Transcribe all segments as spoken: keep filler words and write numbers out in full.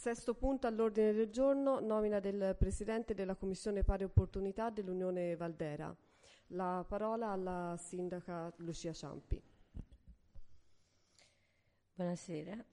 Sesto punto all'ordine del giorno, nomina del Presidente della Commissione Pari Opportunità dell'Unione Valdera. La parola alla Sindaca Lucia Ciampi. Buonasera.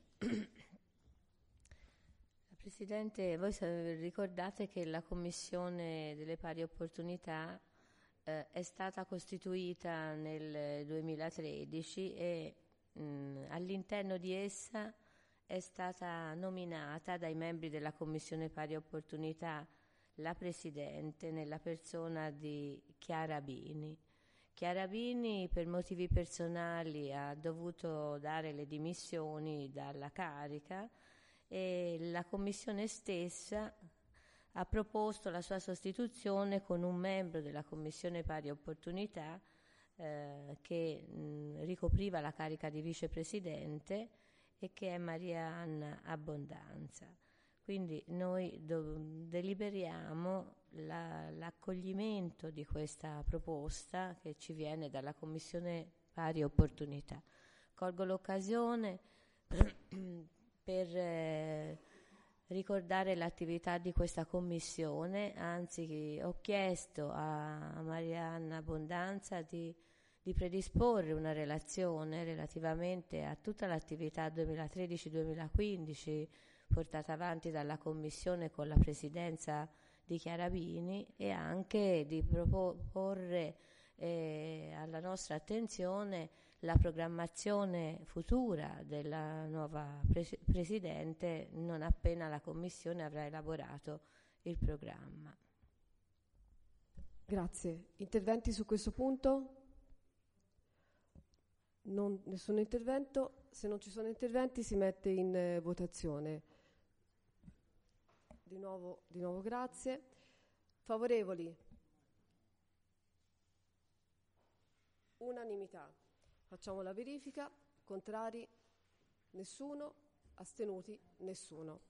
Presidente, voi ricordate che la Commissione delle Pari Opportunità eh, è stata costituita nel duemilatredici e mh, all'interno di essa è stata nominata dai membri della Commissione Pari Opportunità la Presidente nella persona di Chiara Bini. Chiara Bini per motivi personali ha dovuto dare le dimissioni dalla carica e la Commissione stessa ha proposto la sua sostituzione con un membro della Commissione Pari Opportunità eh, che mh, ricopriva la carica di vicepresidente e che è Maria Anna Abbondanza. Quindi noi do- deliberiamo la, l'accoglimento di questa proposta che ci viene dalla Commissione Pari Opportunità. Colgo l'occasione per eh, ricordare l'attività di questa commissione, anzi ho chiesto a Maria Anna Abbondanza di di predisporre una relazione relativamente a tutta l'attività duemilatredici duemilaquindici portata avanti dalla Commissione con la presidenza di Chiara Bini e anche di proporre eh, alla nostra attenzione la programmazione futura della nuova pres- Presidente non appena la Commissione avrà elaborato il programma. Grazie. Interventi su questo punto? Non, nessun intervento. Se non ci sono interventi si mette in eh, votazione. Di nuovo, di nuovo grazie. Favorevoli? Unanimità. Facciamo la verifica. Contrari? Nessuno. Astenuti? Nessuno.